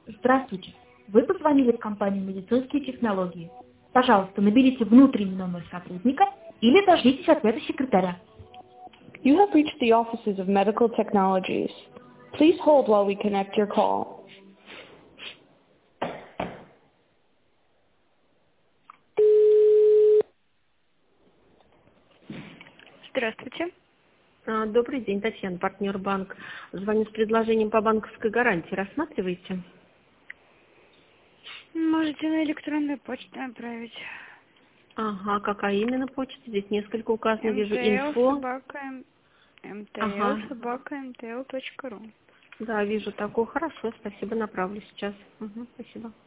Здравствуйте. Вы позвонили в компанию «Медицинские технологии». Пожалуйста, наберите внутренний номер сотрудника или дождитесь ответа секретаря. You have reached the offices of Medical Technologies. Please hold while we connect your call. Здравствуйте. Добрый день, Татьяна, партнер банк. Звоню с предложением по банковской гарантии. Рассматриваете? Можете на электронную почту направить. Ага, какая именно почта? Здесь несколько указано. Вижу МТЛ инфо. собака Ага. МТЛ.ру. Да, вижу такое. Хорошо, спасибо, направлю сейчас. Спасибо.